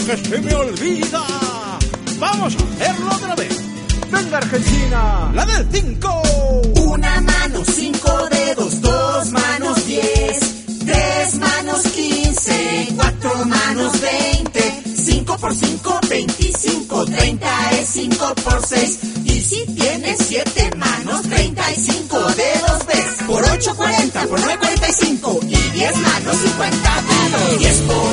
que se me olvida. Vamos a hacerlo otra vez. Venga, Argentina. La del 5. Una mano, 5 dedos, 2 manos, 10, 3 manos, 15, 4 manos, 20, 5 por 5, 25, 30 es 5 por 6. Y si tienes 7 manos, 35 dedos ves. Por 8, 40, por 9, 45. Y 10 manos, 50 dedos. 10 por